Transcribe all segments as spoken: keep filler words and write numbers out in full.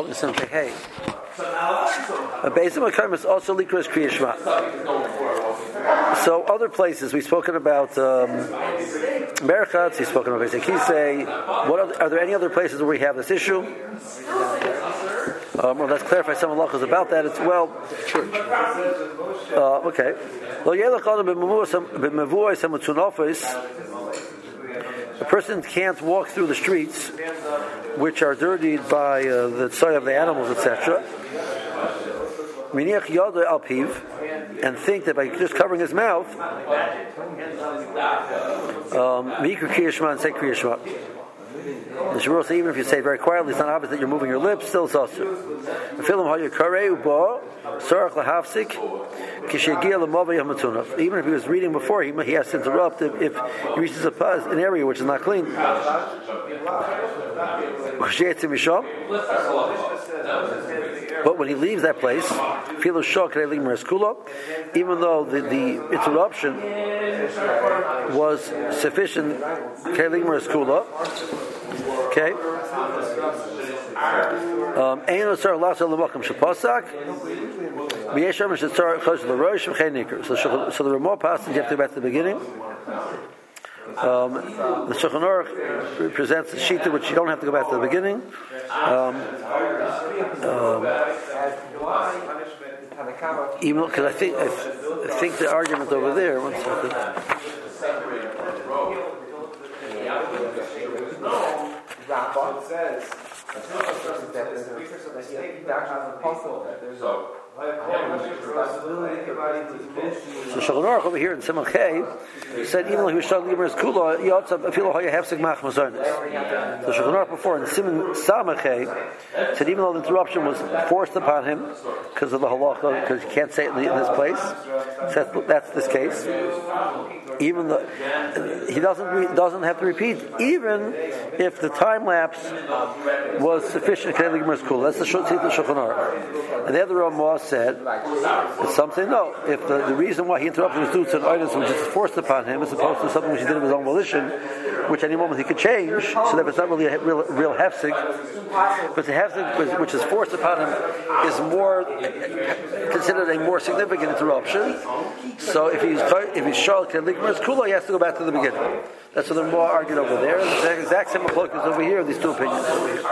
in Simcha Hey. A Beis Makom is also likros Kriya Shema. So other places we've spoken about um, Merchatz, we've spoken about Beis Kisei. What are, are there any other places where we have this issue? Um, well, let's clarify some halachas about that. It's well, church. Uh, okay. A person can't walk through the streets, which are dirtied by uh, the soil of the animals, et cetera, and think that by just covering his mouth, um, and say Kriya Shema. The Shmuel says even if you say very quietly, it's not obvious that you're moving your lips, still it's also. Even if he was reading before, he, he has to interrupt if, if he reaches a, an area which is not clean. But when he leaves that place, even though the, the interruption was sufficient, okay. Um, so, so the Ramah passage you have to go back to the beginning. Um, the Shulchan Aruch presents the shita which you don't have to go back to the beginning. Um, um, even because I think I, I think the argument over there. One second. It says that there's a research that he actually has a puzzle that there's a So Shulchan Aruch over here in Simon Chei said even though he was struggling with his kula, he also feel how you have sig mach mazonis. So Shulchan Aruch before in Simon Samach Chei said even though the interruption was forced upon him because of the halacha, because he can't say it in this place, so that's, that's this case. Even though he doesn't re, doesn't have to repeat, even if the time lapse was sufficient. That's the Shulchan Aruch. And the other Ramah said that some say no. If the, the reason why he interrupted was due to an item which is forced upon him, as opposed to something which he did of his own volition, which any moment he could change, so that it's not really a real, real hefsek. But the hefsek which is forced upon him is more considered a more significant interruption. So if he's if he's shal keligmas kula, he has to go back to the beginning. That's what the Ramah argued over there. And the exact same approach is over here. These two opinions over here.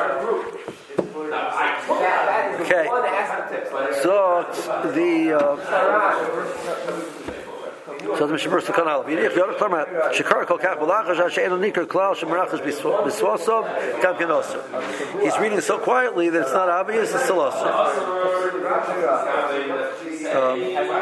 Okay, so the uh, so the Mishnah Berurah Sakan Aleph. Yidich Yorach Torah Shekar Kol Kach B'Lachash She'enu Nikar Klal She'Merachash B'Svosov Gam Ken Osur. He's reading so quietly that it's not obvious. It's still Osur. Um,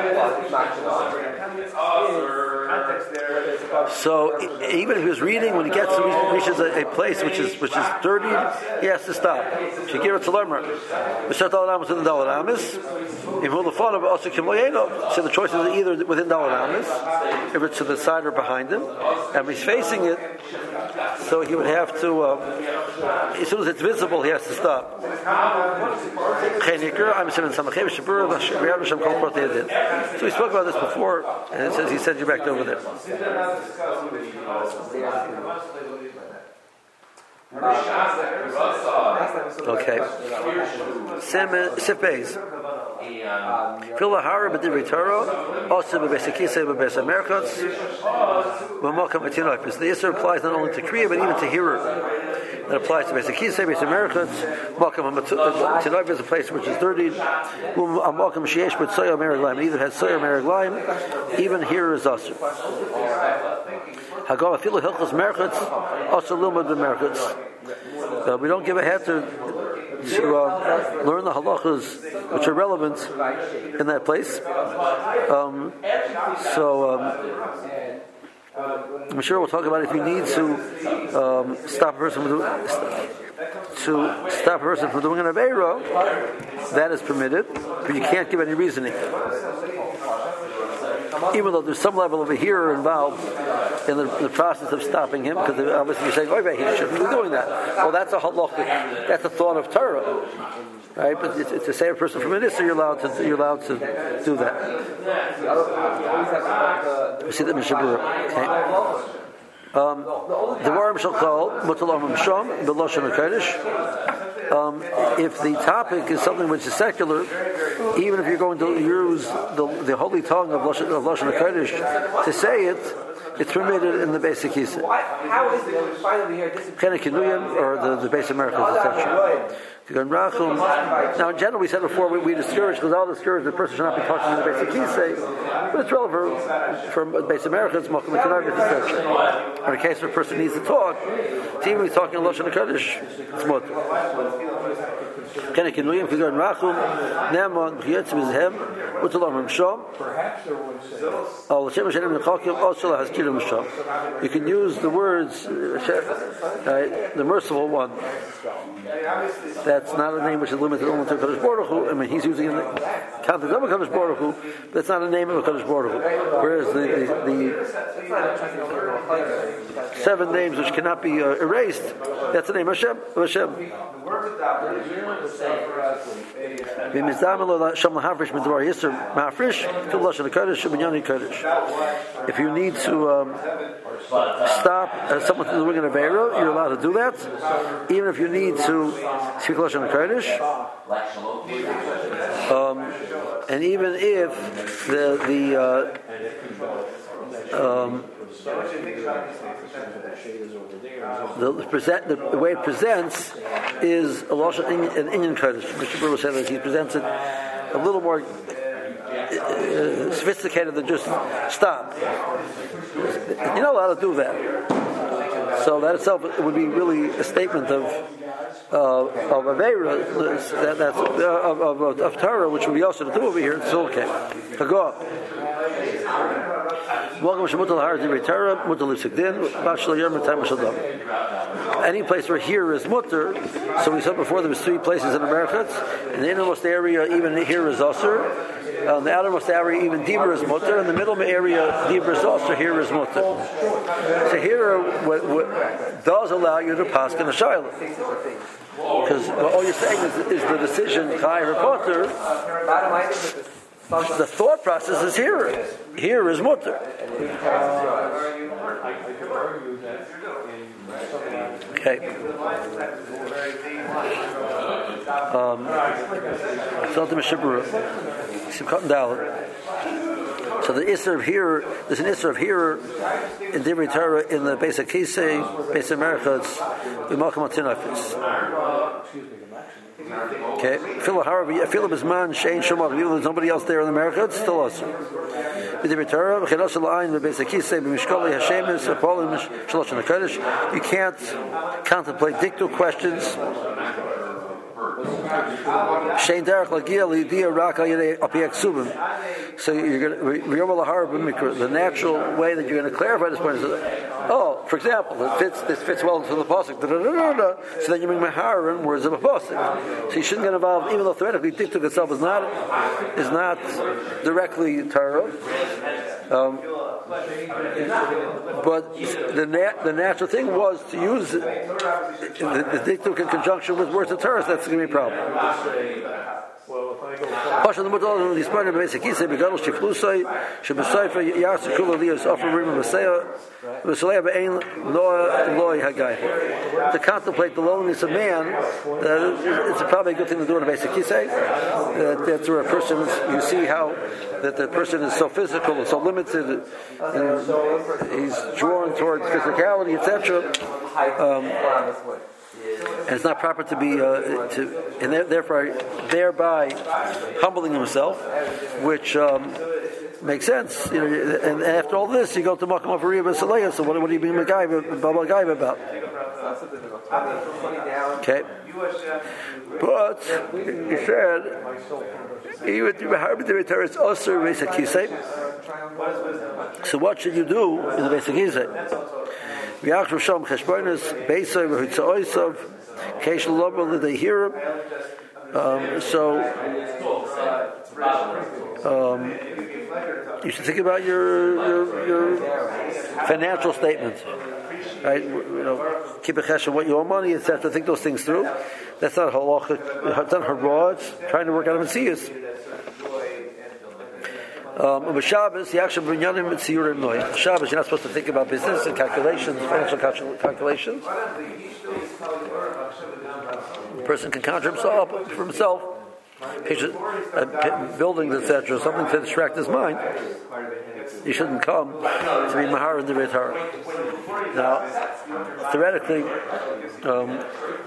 So even if he was reading, when he gets to reaches a, a place which is which is dirty, he has to stop. Shekira Tzalamer, B'Shat Dalaramis within Dalaramis. If the father also Kimloyeno, so the choice is either within Dalaramis, if it's to the side or behind him, and he's facing it, so he would have to. Uh, as soon as it's visible, he has to stop. So we spoke about this before, and it says he sends you back over there. Okay. Sif Beis. Filahara b'divrei Torah, also b'beis Kisei b'beis Merchatz, b'makam etinoipus. The Isser applies not only to Kriya but even to Hirur. It applies to beis Kisei, beis Merchatz, makam etinoipus is a place which is dirty. Makam sheyesh but soya meraglaim. Either has soya meraglaim, even Hirur is Asur. Hagam afilu hilchos Merchatz, also limud b'Merchatz. Uh, we don't give a head to to uh, learn the halachas which are relevant in that place. Um, so um, I'm sure we'll talk about if you need to um, stop a person from doing, to stop a person from doing an aveira, that is permitted, but you can't give any reasoning. Even though there's some level of a hearer involved in the, the process of stopping him, because obviously you're saying, oh, he shouldn't be doing that. Well, that's a halachic, that's a thought of Torah, right? But it's, it's to save a person from an issue, you're allowed to you're allowed to do that. We see that Mishnah Berurah. Okay. Um, the Varim shall call Mutal Amram Shom, the Lashon HaKodesh. Um, if the topic is something which is secular, even if you're going to use the, the holy tongue of Lashon, of Lashon HaKodesh to say it, it's permitted in the basic Kisa. How is it finally here? Kennekinuyim, or the, the base Americans, et cetera. Now, in general, we said before, we, we discourage, because all discourage the person should not be touching in the basic Kisei, but it's relevant for base Americans, Mokum Kenarvis, et cetera. In a case where a person needs to talk, even when he's talking in Lashon HaKodesh, it's mutter. Kennekinuyim, Kigar Rachum, Neman, B'chiyetzim Izhem, Utalom Shom. Oh, L'Shem Hashem Nechakim, Oshala has Kirim Shom. You can use the words, uh, the merciful one. That's not a name which is limited only to Kadosh Baruch Hu. I mean, he's using in the context of a Kadosh Baruch Hu, but it's not a name of a Kadosh Baruch Hu. Whereas the, the, the seven names which cannot be uh, erased, that's the name of Hashem. Of Hashem. If you need to um, stop uh, someone from doing an Aveira, you're allowed to do that. Even if you need to speak Lashon HaKodesh, um, and even if the the uh, um, the, the, present, the, the way it presents is a Lashon an Indian Kodesh. Mister Brewer said that he presents it a little more uh, sophisticated than just stop. You're not allowed to do that. So that itself would be really a statement of uh, of Aveira, that, that's uh, of, of, of Torah, which would be also to do over here. It's okay. Go. Welcome to Mutal Har Divrei Torah, Mutal Lipsikdin, Bashal Yom Time Shadam. Any place where here is mutter, so we said before there was three places in America, in the innermost area even here is Osir. Uh, in the outermost area, even Dibur is mutter. In the middle area, Dibur is also here is mutter. So here, what, what does allow you to pass in a shayla, because well, all you're saying is, is the decision Chai or Potter. The thought process is here. Here is mutter. Okay. Um, so the Meshibura. So the Isser of here, there's an Isser of here in Divrei Torah in the basic Kisei, basic America, it's the Malcolm Atinafis. Okay, Philip is man, Shane Shomach, even there's nobody else there in America, it's still us. Divrei Torah, V'chenos L'Ayin, the basic Kisei, B'mishkali Hashemis, Apolim, Shalosh and HaKodesh. You can't contemplate dictal questions. Shein derech lagia lidia raka yedei apiek subim. So you're going to the natural way that you're going to clarify this point is that, oh, for example, it fits, this fits well into the pasuk. So then you bring maharin words of a pasuk. So you shouldn't get involved, even though theoretically diktuk itself is not is not directly Torah. Um, but the nat- the natural thing was to use the, the diktuk in conjunction with words of Torah. So that's going to be a problem. Pasha the mutal the Spanish basic Kisei begadol shiflusai shebesayfa yarsu kula lios offering Messiah Messiah be'ain loy loy hagay. To contemplate the loneliness of man, uh, it's probably a good thing to do in a basic Kisei. Uh, that's where a person is, you see how that the person is so physical and so limited, and he's drawn towards physicality, et cetera. Um, And it's not proper to be, uh, to, and therefore, thereby humbling himself, which um, makes sense. You know, and after all this, you go to Makam Avariya B'Saleya. So what, what are you being Megaiva, Baba Gaiva about? Okay, but he said, even to Meharbi Torah is also Basic Kisei. So what should you do in the Basic Kisei? V'yachshav sham cheshbonos beisav v'hutzaoisav keish l'lober l'deihirim. So um, you should think about your your, your financial statements, right? You know, keep a chesh of what you owe money, et cetera. Think those things through. That's not halacha. It's not hara. It's trying to work out a mitzvahs. Um, Shabbos, Shabbos, you're not supposed to think about business and calculations, financial calculations. person can conjure himself up for himself, pictures, uh, buildings, et cetera, something to distract his mind. He shouldn't come to be mahar in the Divrei Torah. Now, theoretically, um,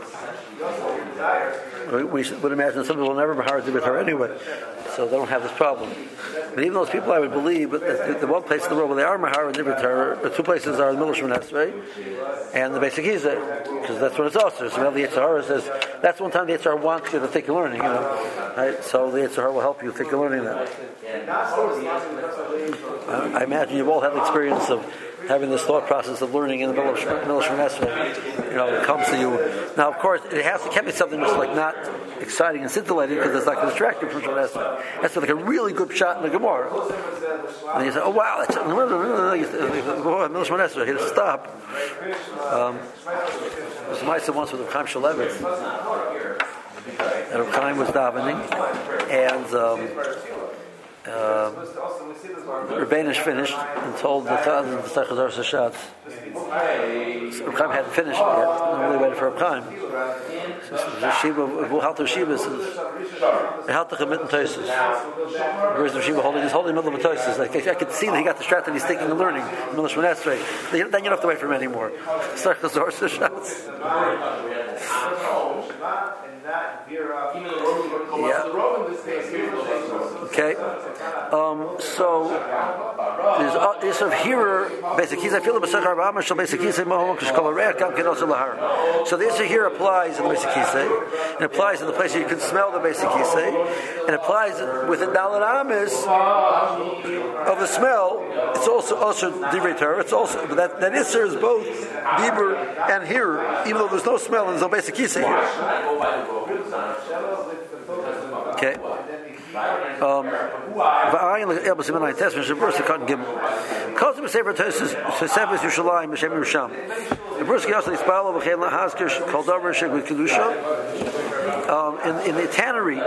we, we would imagine some people will never mahar in the Divrei Torah anyway, so they don't have this problem. But even those people, I would believe, but the, the one place in the world where they are mahar in the Divrei Torah, the two places are the Midrash Shemon Esrei and the Basic Gizeh, because that's when it's also. So now the Yetzer Hara says that's one time the Yetzer Hara wants you to think you're learning, you know. Right? So the Yetzer Hara will help you think you're learning that. I, I imagine you've all had the experience of having this thought process of learning in the middle of Shemon Esrei. You know, it comes to you. Now, of course, it has to can't be something that's like not exciting and scintillating because it's not going to distract you from Shemon Esrei. It has to be like a really good shot in the Gemara. And you say, "Oh wow, that's Shemon Esrei." He had to stop. Um, There was a Maisa once with Reb Chaim Shulevitz, and Reb Chaim was davening, and um, uh, Rebbeinish finished and told the Chazan to start Chazar Sashat. Reb Chaim hadn't finished yet. Normally waited for Reb Chaim. The Shiva, Vuhalter Shiva says, "Halter Mitten Toises." Where's the Shiva holding? He's holding in the middle of a Toises. Like I could see that he got distracted. He's thinking and learning. Midrash Shemon Esrei. Then you don't have to wait for him anymore. Start Chazar Sashat. Yeah. Okay. Um, so there's uh, this of hearer basic. He's I feel the Besachar Bama shall basic. He say Mohom Kishkolareach Gam Kenos Lahar. So this here applies in the basic Kisei. It applies in the place where you can smell the basic Kisei. And applies with the Dalet Amis of the smell. It's also also Divrei Torah. It's also but that that Isser is both Dibur and hearer, even though there's no smell and there's no basic Kisei here. Okay. Um, the in, in the tannery,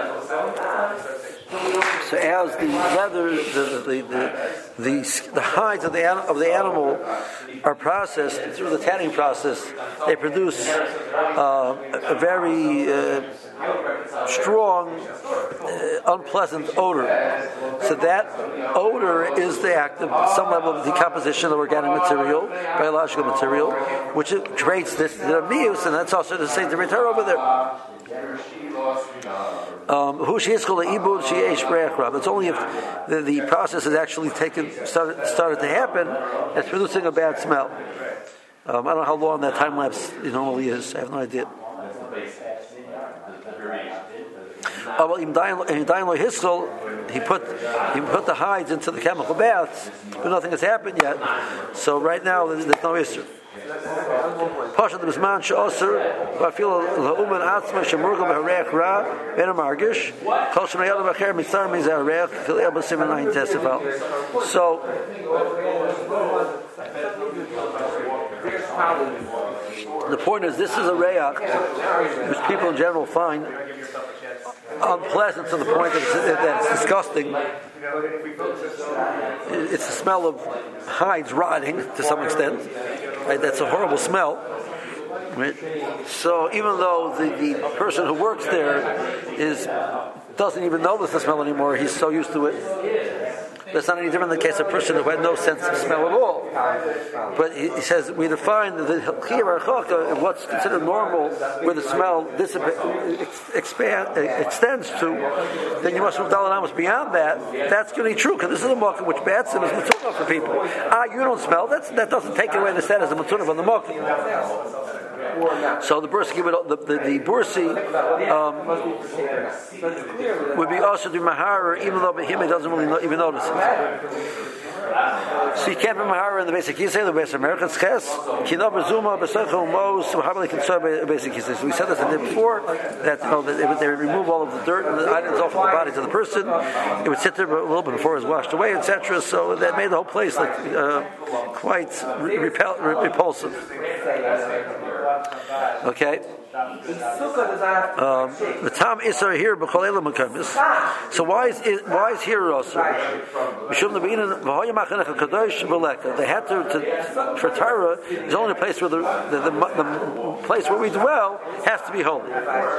so as the leather, the the the, the, the hides of the of the animal are processed through the tanning process, they produce uh, a very uh, strong, uh, unpleasant odor. So that odor is the act of some level of decomposition of organic material, biological material, which it creates this the mius, and that's also the same Divrei Torah over there. Um, it's only if the, the process is actually taken started, started to happen, it's producing a bad smell. Um, I don't know how long that time lapse normally is. I have no idea. Oh, well, in Dayan Hiskel, he put he put the hides into the chemical baths, but nothing has happened yet. So right now there's, there's no issue. Pasha the Bisman Shosser, Vafil Lauman Atzma Shemurgo Beharech Ra Ben Margish, Kol Shemayel Bacher Mitzar Mizarech Fil El Basim Nine Testifal. So the point is, this is a reach which people in general find unpleasant to the point that it's, that it's disgusting. It's the smell of hides rotting to some extent. Right? That's a horrible smell. Right? So even though the, the person who works there is doesn't even notice the smell anymore, he's so used to it. That's not any different than the case of a person who had no sense of smell at all. But he, he says we define the chiyuv what's considered normal, where the smell dissipa- expand, extends to. Then you must move Dalet Amos beyond that. That's going to be true because this is a market which bats him is matunah for people. Ah, you don't smell. That's, that doesn't take away the status of matunah from the market. So the bursi, the the, the bursi um, would be also do mahara, even though him doesn't really know, even notice it. So you can't be mahara in the basic kisei, the basic American ches. Kinab zuma besachol mos habli kitzar basic kisei. So we said this in there before that you know that they would, they would remove all of the dirt and the items off of the bodies of the person. It would sit there a little bit before it was washed away, et cetera. So that made the whole place like uh, quite repel, repulsive. Okay. Um, the Tam Isar here, so why is it, why is here also? They had to, to for Torah is only a place where the the, the the place where we dwell has to be holy.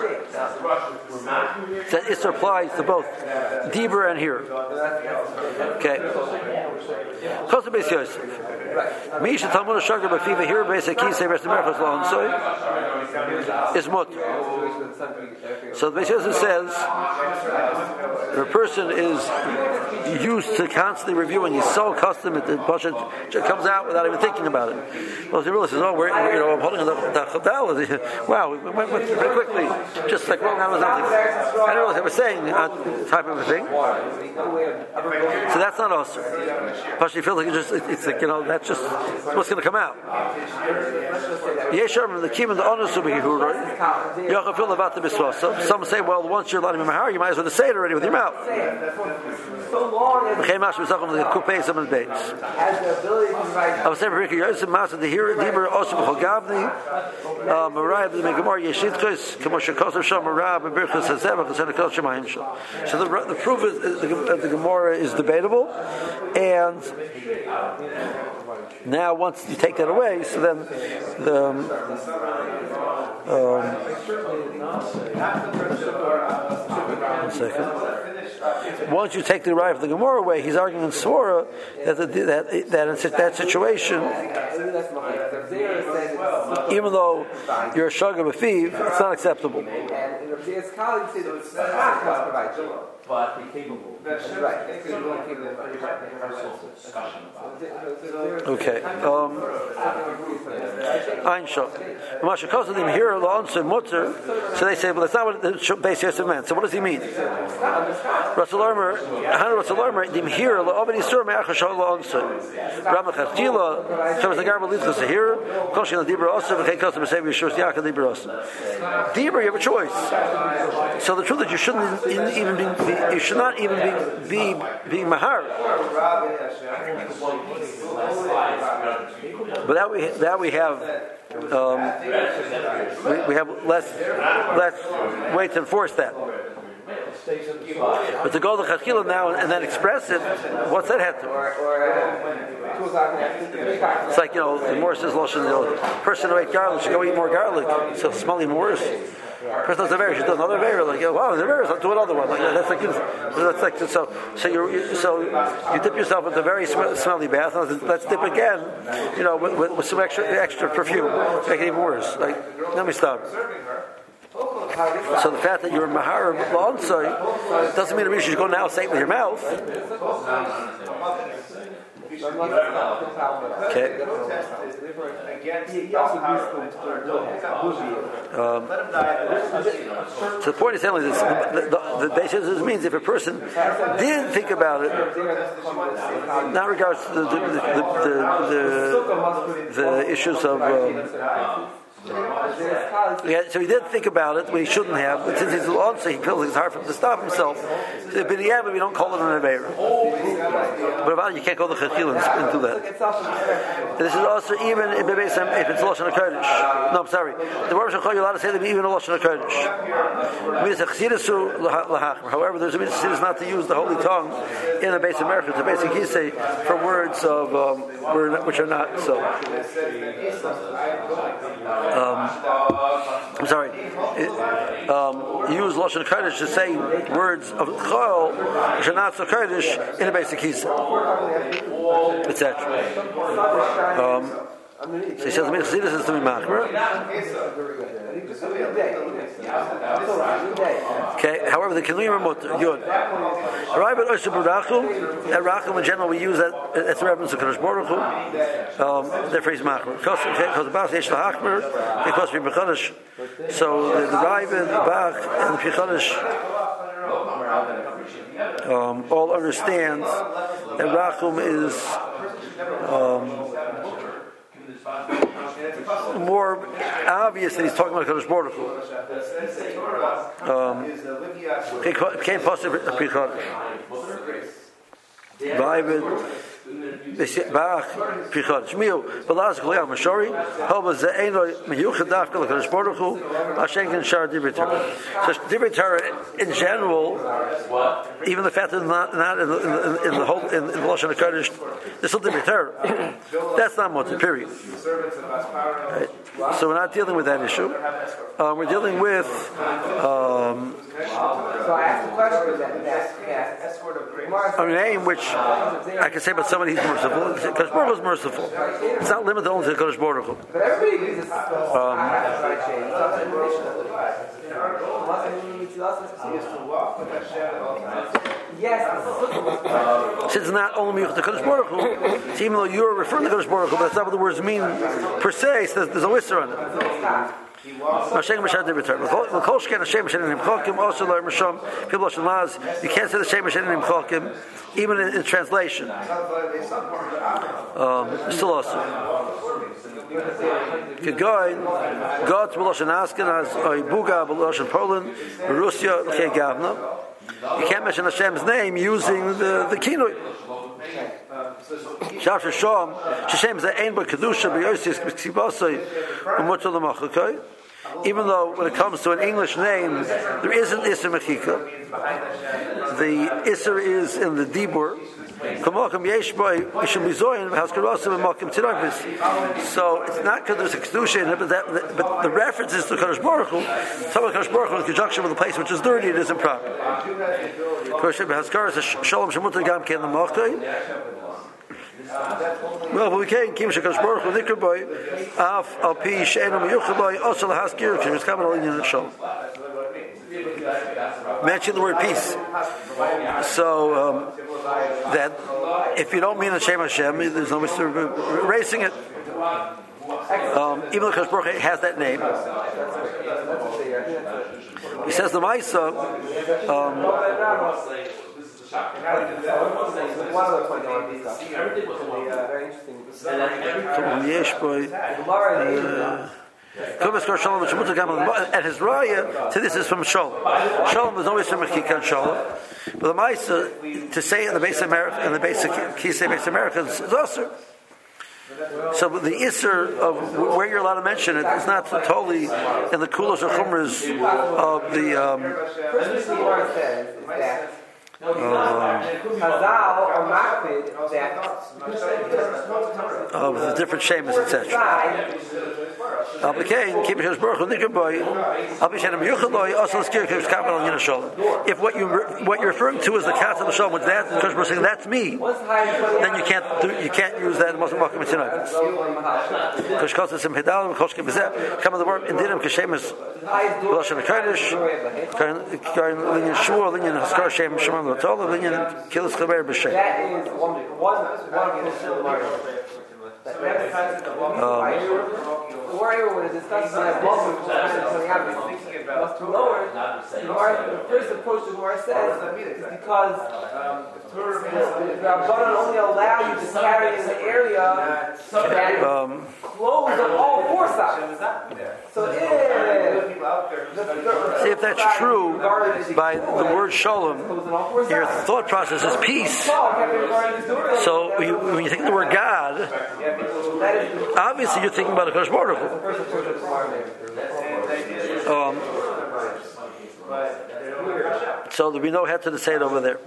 That Isar applies to both Dibur and here. Okay. Misha Talmud Shagar Bafiva here basically Kisei Rest America's law and so is mutter. So the Beis says the person is used to constantly reviewing. He's so accustomed that the Pasha comes out without even thinking about it. Well, he realizes, oh, we're, you know, I'm holding the Chadal. Wow, we went pretty quickly, just like rolling out with nothing. I didn't realize they were saying that type of a thing. So that's not us. Pasha feels like it's just, it's like, you know, that's just what's going to come out. Yeshar, the Kim and the Onus will be here. Yachal feel about the Biswas. Some say, well, once you're letting him mahar, you might as well say it already with your mouth. The Chemash was talking about the Kupei some of the Bates. I was saying, Ricky, Yosef Masa, the Hira, Dibur, Osum, Chogavni, Mariah, the Megamor, Yeshitkus, Kamosha Kosov Sham, Marab, and Birkus Hazevach, and Senekos Shemayim Shal. So the, the proof is, is the, the Gemara is debatable, and now once you take that away, so then the um, one second. Once you take the right of the Gemara away, he's arguing in Svara that the, that that in that situation, even though you're a shagah b'fiv, it's not acceptable. But be capable. That's right. Okay. Um, Einsha. Masha Kosadim here answer mutter. So they say, well, that's not what the Beis Yosef meant. So what does he mean? Russell Armour, Hannah Russell Armour, dim here, La'obedi Sur, Me'achashal La'onser. Ramach Hastila, so it's the Garba Litzvah Sahir, Koshin Dibra Osir, V'chei Kosadim Sevi Yishur Stiaka Dibra Osir. Dibra, you have a choice. So the truth is you shouldn't even be, you should not even be be, be mahar. But that we that we have um, we, we have less less way to enforce that. But to go to Chachila now and then express it, what's that have to? It's like, you know, the more says Loshan, the person who ate garlic should go eat more garlic, so it's smelling worse. Person does a very, she does another very, like, wow, the very, I'll do another one. Like, yeah, that's like, that's like, so, so you, so you dip yourself with a very sm- smelly bath. And let's dip again, you know, with, with, with some extra, extra perfume to make it even worse. Like, let me stop. So the fact that you're mahar b'onsai doesn't mean that you should go now and say it with your mouth. Okay. Um, so the point is telling this: the, the, the basis means if a person didn't think about it, not regards to the the the, the, the, the issues of. Um, Yeah, so he did think about it when he shouldn't have, but since he's on, so he feels it's hard for him to stop himself. But yeah, but we don't call it an Aveira. But about it, you can't go to Chachil and do that. And this is also even if it's Lashon HaKodesh. No, I'm sorry. The word Shachol, you're allowed to say that even a Lashon HaKodesh. However, there's a mitzvah not to use the holy tongue in a basic America. It's a basic Yisei for words of um, which are not so. Um, I'm sorry. It, um, use Lashon Kodesh to say words of Chol which are not so Kodesh in a basic Yisei, et cetera. Um, so he says, "The Chassidus is to be machmer." Okay. However, the Kinuyim are mutter. Yud. Right, but Osher Barachum. At Rachum in general, we use that as a reference to Kadosh Baruch Hu. Um, therefore, he's machmer. Because the Bach Yesh LaHachmer, because we Bechadish. So the, the Ravid, the Bach, and the Bechadish um, all understand that Rachum is. Um, more obvious that he's talking about Kadosh Baruch Hu. Um, it became possible to be Vavid, Bach Pichot Shmiu Balaz Kolyam Mashori Hoba Zeino Miyuchad Dafka Lakadosh Baruch Hu Hashenkin Shar Divrei Torah. So Divrei Torah in general, even the fact that not not in the, in the, in the whole in, in the Lashon HaKodesh, there's still Divrei Torah. That's not much. Period. Right. So we're not dealing with that issue. Um, we're dealing with. Um, so I asked the question that that a name which I can say about somebody who's merciful. Because Baruch Hu is merciful. It's not limited only to Kodesh Baruch Hu. But everybody uses um, yes. Since it's not only to Kodesh Baruch Hu, even though you're referring to Kodesh Baruch Hu, but that's not what the words mean per se. So there's a whisper on it. Hashem Mashad Divrei You can't say the Shem Mashad Nimchokim even in, in translation. Um, still awesome. Kegoin, God's B'Loshen Ashkenaz, Oibuga B'Loshen Poland, Russia L'Kei Gavna. You can't mention Hashem's name using the the kinui. Shav Shom, Hashem is ein ba kedusha b'yosis b'ksibasei u'motzol l'machakay. Even though when it comes to an English name, there isn't Isser Mechika. The Isser is in the Dibur. So it's not because there's a Kedusha in it, but, that, but the reference is to Kadosh Baruch Hu. Some of Kadosh Baruch Hu in conjunction with a place which is dirty, it isn't proper. Well, but we can't keep Shekadosh Baruch Hu Nikr Boy Af Al Pi She'enu Miyuchad Boy Also Lahaskir Because it's coming all in the Shalom. Mention the word peace. So um, that if you don't mean Hashem Hashem, there's no way of erasing it. Um, even though Kadosh Baruch Hu has that name, he says the Maisa. Um, One other point I want to discuss. Everything was very interesting. And his raya to this is from Shalom. Shalom is always from Mechika and Shalom. But the Maisa, to say in the base of America, in the base of Kisei base Americans, is also. So the Isser of where you're allowed to mention it is not totally in the Kulos or Chumras of the. Um, Um, Chazal or Makbid of the different shamas, et cetera. If what you what you're referring to is the cat of the shom, with that because we're saying that's me, then you can't do, you can't use that in Muslim Makom Mitzvah. Because because it's in Pedal, because it's come the word in Dinim Kashemas, Lashon Kodesh, Kain Linyan Shmuel, Linyan Haskar Shem Shemam L'Tol, Linyan Kilis Chaver B'Shem. That is one one one. The warrior when it discusses that blood was coming out of must be lowered. The first approach the Gemara says is because the Rabbanan only allow you to carry in the area that um, closed on all four sides. So if see if that's true by the word shalom, your thought process is peace. So when you, when you think of the word God, obviously you're thinking about a Kodesh Baruch Hu. Um, so there'll be no head to the side over there.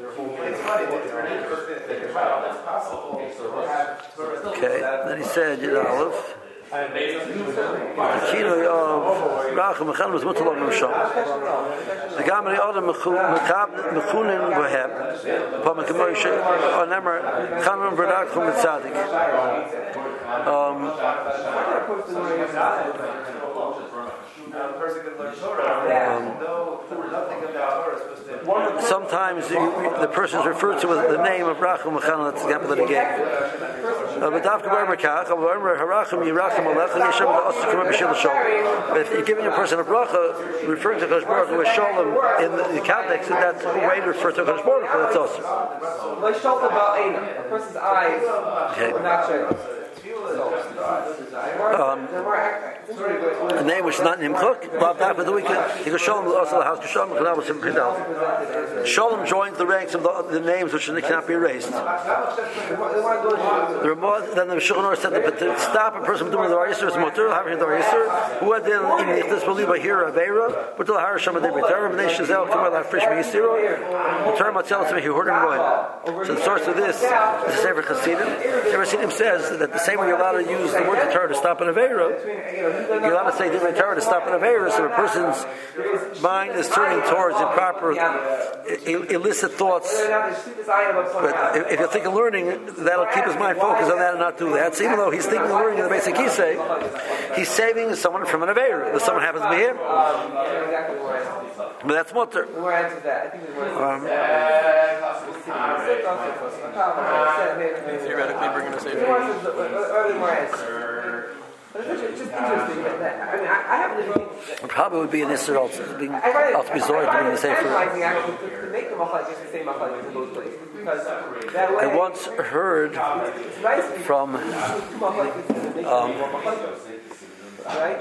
Okay, then he said, you know, Aleph. The kino of Rachel Mechan was mutalog Misham. The Gamri Adam Mechunin Vaheb, Pamak Moshe, or Nemer Chanam Verdak Chum Tzadik. Um. Sometimes the, the person is referred to with the name of Rachel Mechan. That's the example that he gave. But if you're giving a person a bracha, referring to Kodesh Baruch Hu as Shalom in the, the context, and that's a way to refer to Kodesh Baruch Hu, that's also. A person's eyes are not shut. um, a name which is not named Cook, Bob Dak with the weekend. He goes Shalom also the house Shalom was him Shalom joins the ranks of the, the names which cannot be erased. The Ramah, then the Shulchan Aruch said that to stop a person from doing the Raisur is Motor, having the Raisur, who had then in this believe a hero of Era, but the Har Shama de B'Terem, and they Shazel come out fresh Meisiro, the term Matzel to me, he heard him going. So the source of this is the Sefer Chassidim. Sefer Chassidim says that the same way you're allowed to use the word Torah to stop an Avera, you're allowed to say the Torah to stop an Avera, so a person's mind is turning towards improper, illicit thoughts. But if you think of learning, that'll keep his mind focused on that and not do that. So even though he's thinking of learning in the basic Kisei, he's saving someone from an Avera. If someone happens to be him. But that's mutter. Um, Theoretically bringing us in. It's just interesting that, that I mean, I, I have to it probably would be an Isser also, being out to be Zohar to be the Sefer. To make the Machlekes the same Machlekes in both places, because that way. I once heard from um, right?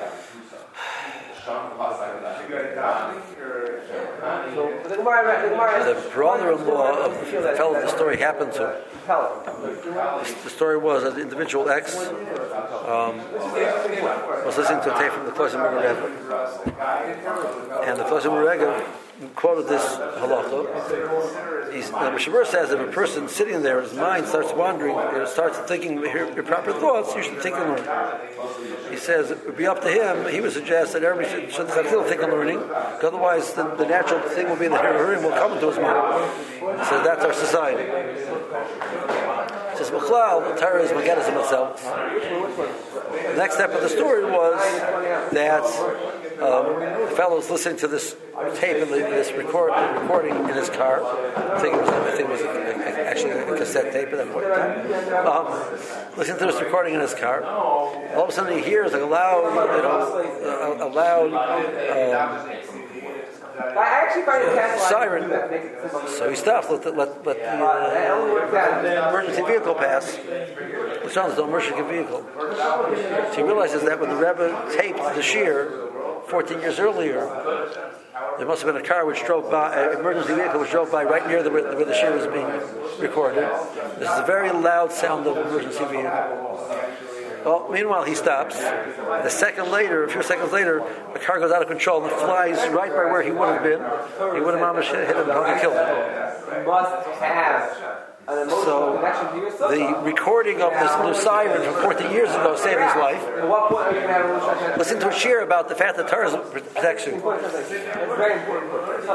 the brother-in-law of the fellow the story happened to. The story was that individual X um, was listening to a tape from the Klosim Rebbe, and the Klosim Rebbe quoted this halacha. He's, the Mishabur says if a person sitting there, his mind starts wandering, or starts thinking your, your proper thoughts, you should think and learn. He says it would be up to him. He would suggest that everybody should, should think and learning, because otherwise the, the natural thing will be that hearing will come into his mind. He says that's our society. He says, B'chlal, the Torah is Magedasim itself. The next step of the story was that um, the fellow was listening to this tape and this record, recording in his car. I think it was, I think it was a, a, actually a cassette tape at that point in time. Um, listening to this recording in his car. All of a sudden he hears like a loud, you know, a, a loud um, I actually find it siren. So he stops, let the, let, let the, uh, the emergency vehicle pass. Which sounds no emergency vehicle. So he realizes that when the Rebbe taped the shear fourteen years earlier, there must have been a car which drove by, an emergency vehicle which drove by right near the, where the shear was being recorded. This is a very loud sound of emergency vehicle. Well, meanwhile, he stops. A second later, a few seconds later, the car goes out of control and flies right by where he would have been. He would have hit him and probably killed him. Must have an emotional connection to yourself. The recording of this new siren from fourteen years ago saved his life. At what point are you going to have a emotional Listen to a shir about the fact that Torah protects you. Very important.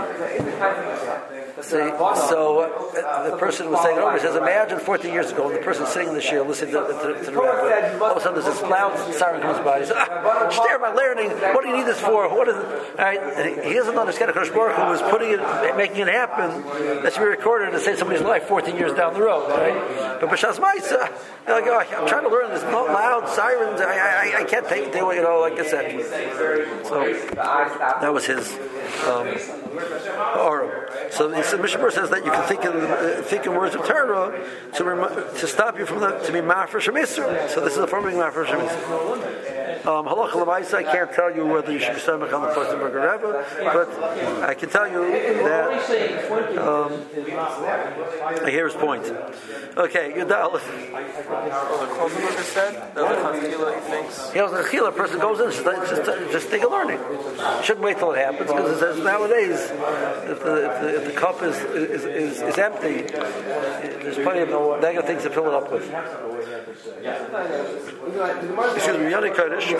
See, so uh, the person was saying, oh, he says, imagine fourteen years ago when the person sitting in the shir listening to, to, to the Rebbe. All of a sudden there's this loud siren comes by. He says, ah, stare my learning. What do you need this for? What is it? All right. And he, he doesn't understand Kadosh Baruch Hu was putting it, making it happen. That should be recorded to save somebody's life fourteen years down the road, right? But B'Shas Ma'isa, like, oh, I'm trying to learn this loud sirens. I, I, I can't take it, you know, like I said. So that was his um, aura. So the Mishnah says that you can think in uh, think in words of Torah to rem- to stop you from the to be ma'afer shemisr. So this is a form of being ma'afer shemisr. Um, Halacha l'maisa, I can't tell you whether you should be samech on the Klostenberger Rebbe, but I can tell you that um, I hear his point. Okay, Yudal. The Klostenberger said that the Chachila he thinks. You know, the Chachila person goes in, just just, just take a learning. Shouldn't wait till it happens, because it says nowadays if the, if the, if the cup is is, is is empty, there's plenty of negative things to fill it up with. Excuse me, Yoni Kodesh.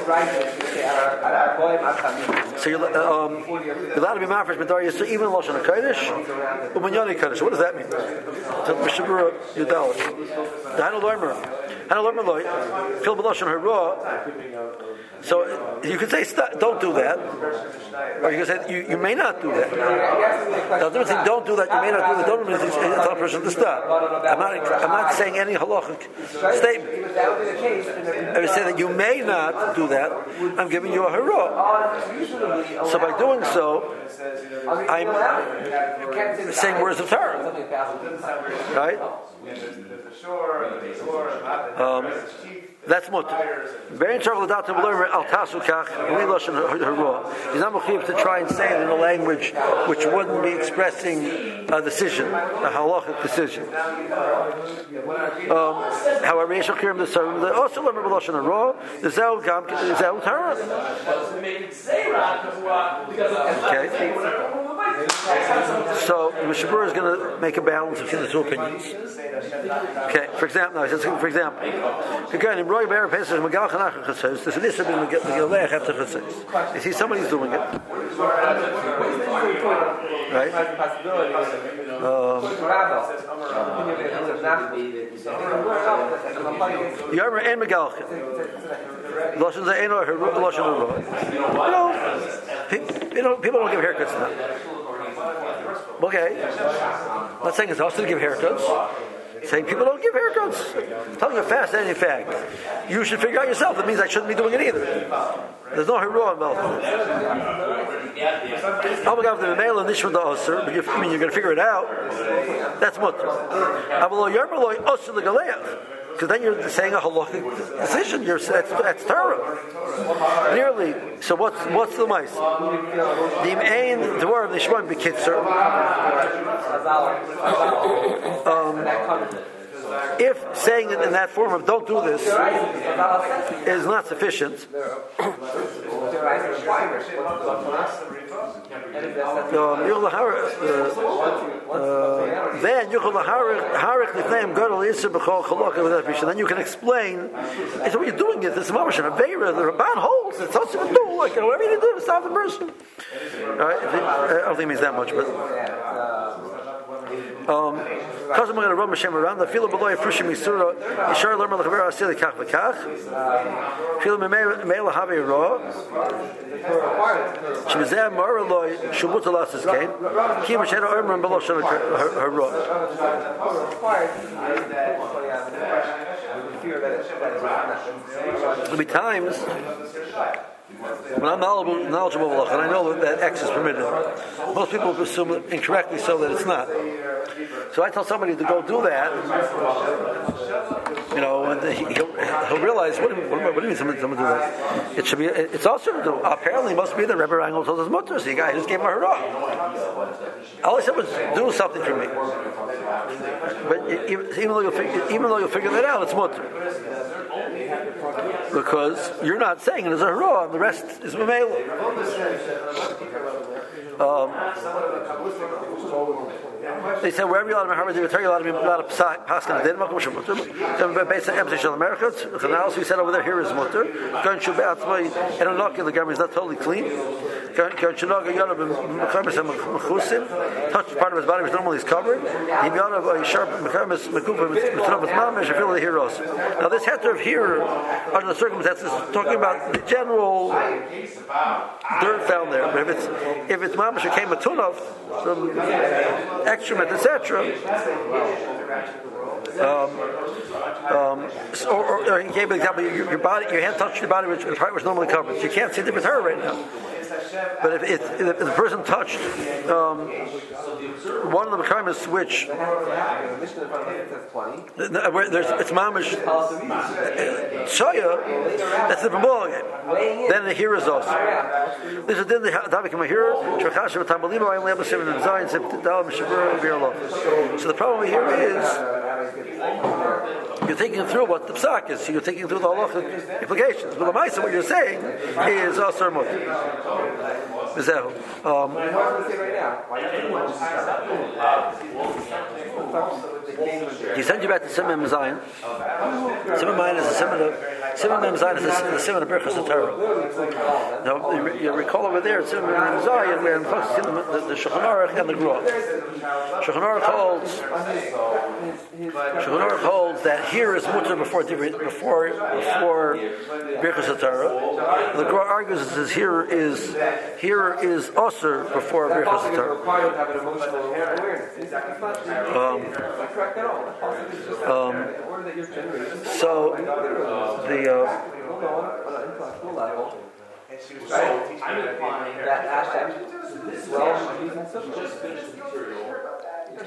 So you're, um, you're allowed to be mafresh Medar so even Lashon Kodesh, Uman Yoni Kodesh. What does that mean? So Mishabura Yudal. Hanu Loimer. Hanu Loimer Loi. Fil B'Lashon Hara. So you could say don't do that, or you could say you, you may not do that. Now, the thing don't do that, you may not do that. Don't mean tell a person to stop. I'm not. I'm not saying any halachic statement. I would say that you may not do that. I'm giving you a hurrah. So by doing so, I'm saying words of Torah, right? Um, That's mutter. Very charged with that al tasukach relation hara. He's not mechuyev to try and say it in a language which wouldn't be expressing a decision, a halachic decision. Um, however, Yeshua Kirim the Sarim the also learn relation hara. The zel gam the zel tara. Okay. So the Mishabur is going to make a balance between the two opinions. Okay. For example, no, for example, again in Roy Bear Pesach Magal Chanach Chatzos. There's an issue in Megillah after Chatzos. You see somebody's doing it, right? Um, Yarmer and Megalchin. Lashon Zaino, Lashon Uro. You know, people don't give haircuts now. Okay, I'm not saying it's also to give haircuts. Saying people don't give haircuts. Telling you a fascinating fact. You should figure out yourself. That means I shouldn't be doing it either. There's no hero involved. I'm going to have the mail and nishma the osir, but you I mean you're going to figure it out. That's mutter. Because then you're saying a halachic decision. You're that's, that's Torah. Nearly. So what's what's the mice? The ain the word of the shmon bekitzer. Um, if saying it in that form of "don't do this" is not sufficient. Um, then you can then you can explain. It's what you're doing is this mamash and a veira. The Rabban holds it's also to do like whatever you do to stop the person. All right, I don't think it means that much, but. Um, because I'm going to run Hashem around the field below Frushim Misura, Yishar Lerma Lechavera Asili Kach V'Kach, Field Meila Have Ra, Shemizeh Maraloi Shumut Alasis came, Kim Shena Erman Below Shana Hara. There'll be times when I'm knowledgeable of and I know that X is permitted. Most people assume incorrectly so that it's not. So I tell somebody to go do that, you know, and he'll, he'll realize what do you, what do you mean someone, someone do that? It should be. It's also to do. Apparently, it must be the Rebbe Rangel told his mutter. See, guy just gave him a hurrah. All I said was do something for me. But even though you'll figure, even though you'll figure that out, it's mutter. Because you're not saying it as a hurrah, and the rest is mamela. Um, they said wherever you're allowed to have a you're allowed to be allowed to paskin a din. Based on emphasis on America, the analysis we said over there here is mutter. Going to be and unlocking the garment is not totally clean. Going to touch part of his body which normally is covered. He be out a sharp mekamis mekufa with mamish. I feel the heroes. Now this heter of here under the circumstances talking about the general dirt found there. But if it's if it's mamish came a tunov from excrement, et cetera. Um, um, so, or, or he gave an example. Your, your body, your hand touched your body, which the part was normally covered. So you can't see the her right now. But if, it, if the person touched um, one of the mekamis, which there's it's mamish shoya, that's the ball game. Then the here is also. This is then the topic of my hero. So the problem here is you're thinking through what the psak is. So you're thinking through the halachic implications. But the ma'aseh, what you're saying is asar mutter. Um, he sent you back to Simon Zayin. Simon Zayin is a Simon. Simon Zayin is a Simon of Berachos Torah. Now you, you recall over there, Simon Zayin, we're focusing on the, the, the Shulchan Aruch and the Grot. Shulchan Aruch holds. Shulchan Aruch holds that here is mutter before before before Berachos Torah. The Grot argues that here is here is osir before Berachos Torah. Um, um, so the uh,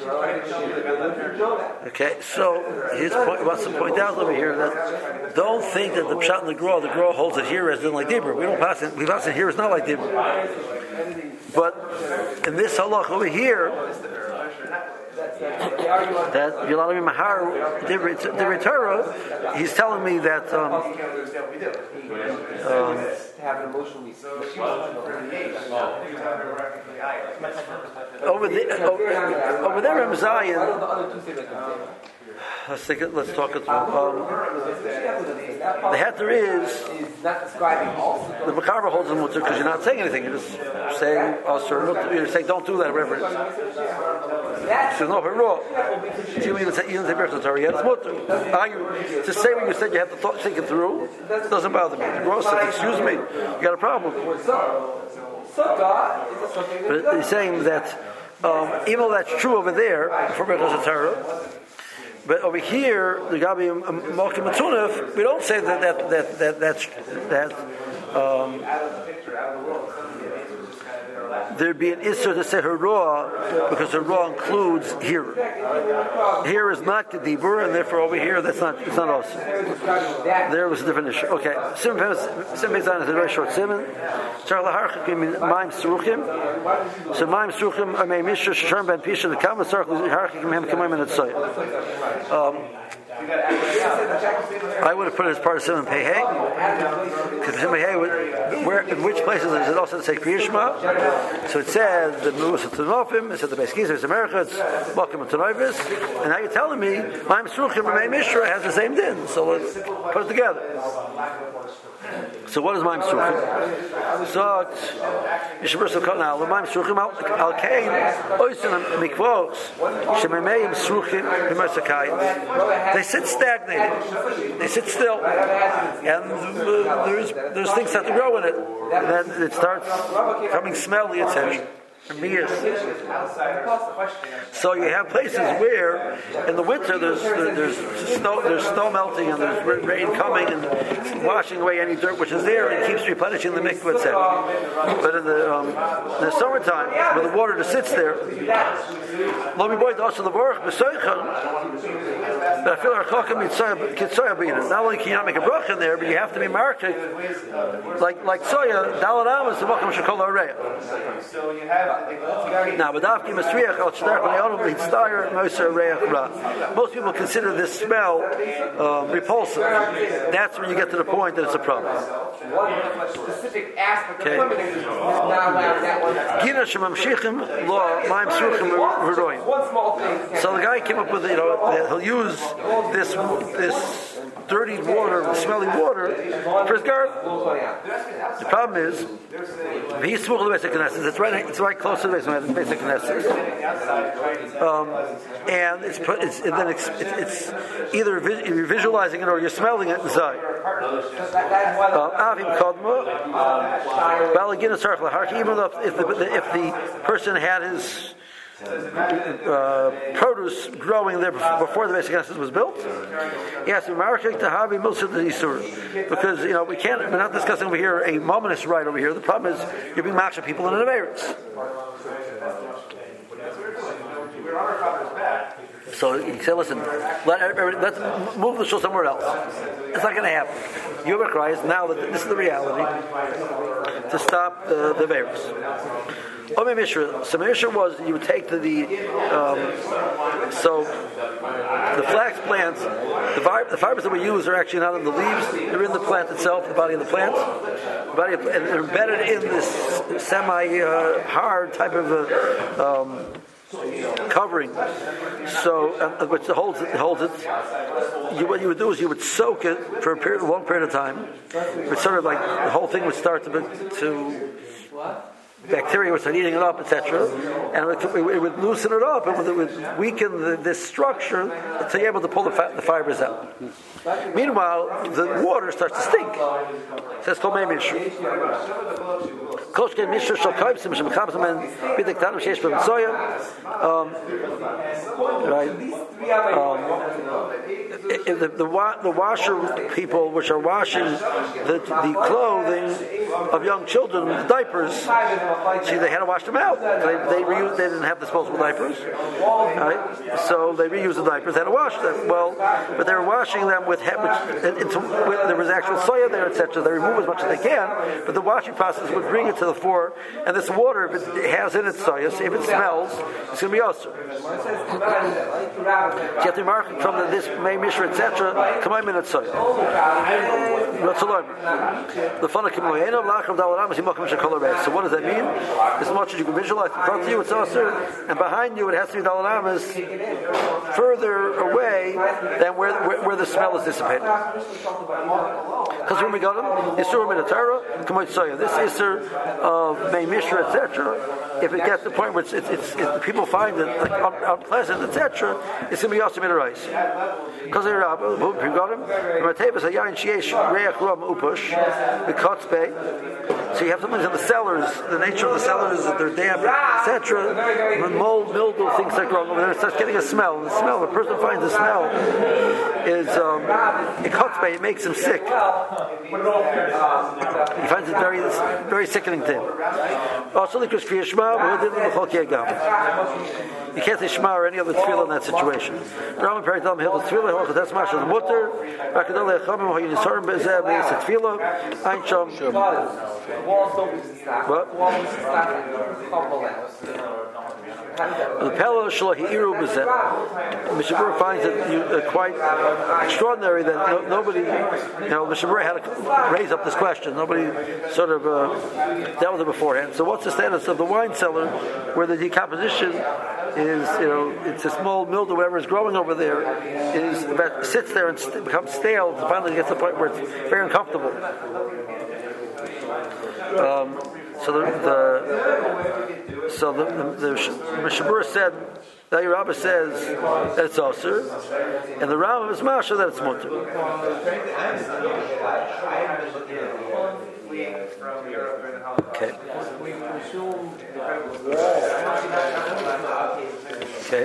Okay, so his point, he wants to point out over here that don't think that the pshat and the grah, the grah holds it here as in like dibur. We don't pass it. We pass it here is not like dibur. But in this halach over here, that Yolalami Mahar Divrei Torah, he's telling me that um, um, over the over, over there in Zion. Let's take it. Let's talk it through. Um, the heter is the Makarba holds the mutter because you're not saying anything. You're just saying us or you're saying don't do that. Whatever. So no hero. So you even say even say birth Torah yet. It's mutter. To say what you said, you have to th- think it through. It doesn't bother me. The Gross said, "Excuse me, you got a problem." But he's saying that um, even though that's true over there for birth Torah. But over here, the Gabi Malkim Matunif, we don't say that that that that that's that um, there'd be an issur to say hara because the ra includes here. Here is not kedibur, and therefore over here that's not it's not us. There was a different issue. Okay, simon simon is a very short simon. Charla harchim ma'im suruchim. So ma'im suruchim are mei mishra shem ben pisha the kama circle harchim hem kamaim and it's um I would have put it as part of Simon Pei Hey, because Simon Pei Hey, where in which places does it also say Kriyishma? So it said the Musa Tanofim, it said the Beis Giza, it's America, it's Malkim Tanovis, and now you're telling me Ma'im Suruchim and Mei Mishra has the same din. So let's put it together. So what is Ma'im Suruchim? So Yishabur Sokot now, Ma'im Suruchim al Kain Oisin Mikvos Shemeimeim Suruchim B'Mersakayim. They sit stagnated. They sit still, and uh, there's there's things that to grow in it. And then it starts becoming smelly, et cetera. So you have places where in the winter there's there's snow there's snow melting and there's rain coming and washing away any dirt which is there and it keeps replenishing the mikvah, et cetera. But in the um, in the summertime where the water just sits there, lo mi boy also the vorach b'soichan. But I feel our chacham kitzoya b'ina. Not only can you not make a bracha in there, but you have to be market like like soya dalad amas the v'cham shekol ha'reya. So you have. Now, most people consider this smell uh, repulsive. That's when you get to the point that it's a problem. One specific aspect of women is not allowed that one. So the guy came up with, you know, he'll use this this dirty water, smelly water for his garden. The problem is, he's smooth the basic Knesset. It's right, it's right close to the basic, basic Knesset. Um, and it's, put, it's and then it's, it's, it's either vis, you're visualizing it or you're smelling it inside. Avim Kodma, Balagina Sarfla, even though if the, if the person had his Uh, produce growing there before the basic Knesset was built. Yes, because you know we can't. We're not discussing over here a momentous right over here. The problem is you're being matched people in an Averis. So he said, "Listen, let, let's move the show somewhere else. It's not going to happen. You ever cries now that this is the reality to stop the, the Averis." Omer Mishra. So Mishra was you would take to the um, so the flax plants, the, vi- the fibers that we use are actually not in the leaves; they're in the plant itself, the body of the plant. The body of, and they're embedded in this semi-hard uh, type of a, um, covering. So uh, which holds it. Holds it. You, what you would do is you would soak it for a period, a long period of time. It's sort of like the whole thing would start to to. Bacteria would start eating it up, et cetera, and it would, it would loosen it up, and it would weaken the, this structure to be able to pull the, fa- the fibers out. Meanwhile, the water starts to stink. It says, "Kol mei mishra." Koshken mishra shel kaibsim shem chabsim and bidek tanim sheish b'mitzoyim. Right. Um, the, the, wa- the washer people, which are washing the, the clothing of young children, the diapers. See, they had to wash them out. They they, reused, they didn't have disposable diapers, right? So they reused the diapers. They had to wash them. Well, but they were washing them with, which, it's, with there was actual soya there, et cetera. They remove as much as they can, but the washing process would bring it to the fore. And this water, if it has in it soya, so if it smells, it's going to be also. So you have to mark it from the, this May Mishra, et cetera. Come on, minute soya. The fun of Kimoyeno, Lacham Dalaramas, Himokim Shekolares. So what does that mean? As much as you can visualize in front of you, it's also, and behind you, it has to be Dalaramas further away than where, where where the smell is dissipated. Because when we got them, Yisur Minatara, Kamoy Soya. This Yisur of May Mishra, et cetera. If it gets to the point where it's, it's, it's, it's people find it like un, unpleasant, et cetera, it's going to be also Minarice. Because they're up, we got them. Matevas Hayayin Shiesh Reach Rum Upush, the Kotzbe. So you have something in the cellars. The nature of the cellars is that they're damp, et cetera. When mold, mildew, things like growing over there, it starts getting a smell. And the smell, the person finds the smell is um, it cuts by, it makes him sick. He finds it very, very sickening to him. Also, the Kriya Shema, you can't say Shema or any other tefillah in that situation. Rambam Peritam Hill tefillah, that's much of the mutter. Rakadol Lechamim Hoyinisar Bezeh Beis tefillah. Ein Sham. What? The Pelo Shlohi Iru Bezeh. Mishabur finds it uh, quite extraordinary that no, nobody, you know, Mishabur had to raise up this question. Nobody sort of uh, dealt with it beforehand. So, what's the status of the wine cellar where the decomposition is, you know, it's a small mildew, whatever is growing over there, is that sits there and st- becomes stale, and finally gets to the point where it's very uncomfortable. Um, so the, the so the the, the Mishabur said. The Rabbah says that it's Osir, and the Rambam is Masha that it's Mutter. Okay. Okay.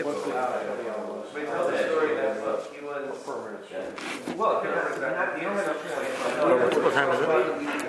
What, what time is it?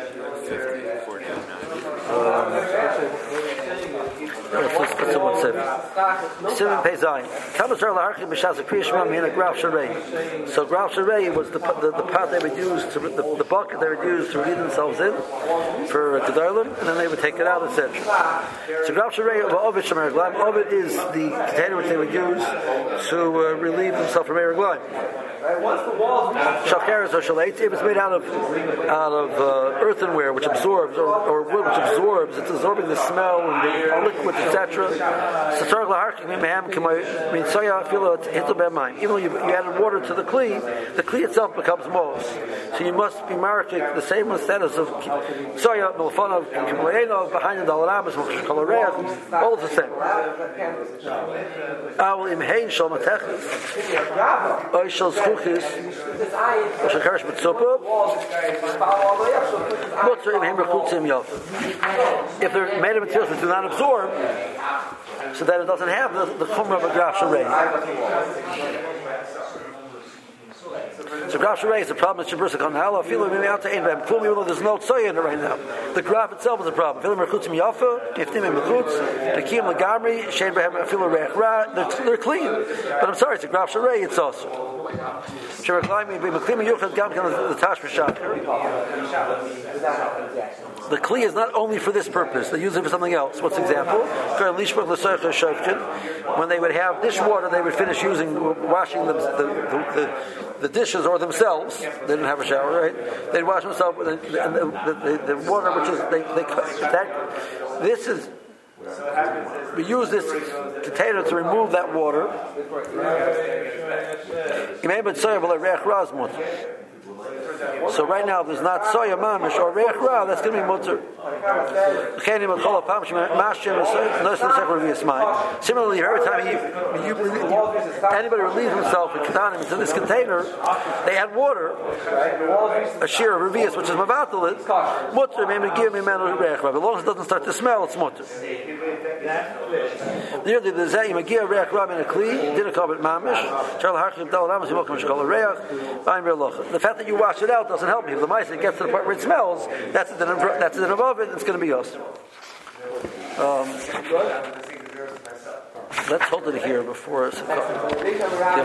Um, let's let's put someone seven. Seven pays nine. Kamasar laharkim b'shas kriya shema mina graf sharei. So graf sharei was the, the the pot they would use to the, the bucket they would use to relieve themselves in for gedarlim, and then they would take it out, et cetera. So graf sharei of ovid shemer glam. Ovid is the container which they would use to uh, relieve themselves from eraglim. Shacharis or shalait, it was made out of out of uh, earthenware, which absorbs, or, or wood which absorbs. It's absorbing the smell and the liquids, et cetera. Even though you, you added water to the kli, the kli itself becomes mos. So you must be marking the same status of soya, milfanav, kimulayeno, behind the dalaramas, mokshkalareach, all the same. Awul imhein shal matechis, oy shal zchuchis, or shakarish mitzupa, mutzer imhein rechutzim yof. If they're made of materials that do not absorb, so that it doesn't have the, the chumrah of a graf sharei. So graf sharei is a problem with Shabbos HaKanhala. Filu mimi out to ein b'hem klum, even though there's no tzoya in it right now. The graf itself is a problem. Filu merchutzim yafa, iftim im mechutz, nekim lagamri, shein b'hem filu reich ra. They're clean, but I'm sorry, it's a graf sharei. It's also. The kli is not only for this purpose; they use it for something else. What's the example? When they would have dishwater, they would finish using washing the the, the, the dishes or themselves. They didn't have a shower, right? They'd wash themselves, and the, the, the, the water, which is they, they that this is. We use this container to remove that water. So right now, if there's not soya mamish or reich ra, that's going to be mutter. Similarly, every time he, you, anybody relieves himself in katanim into this container, they add water, a shear of revius, which is mavatal, mutter. Maybe give me man reich ra. As long as it doesn't start to smell, it's mutter. Nearly the zay magia reich ra in a kli didn't call it mamish. The fact that you wash it out doesn't help me. If the mice it gets to the part where it smells, that's the that's the above it. It's going to be us. Um, let's hold it here before Sukkot.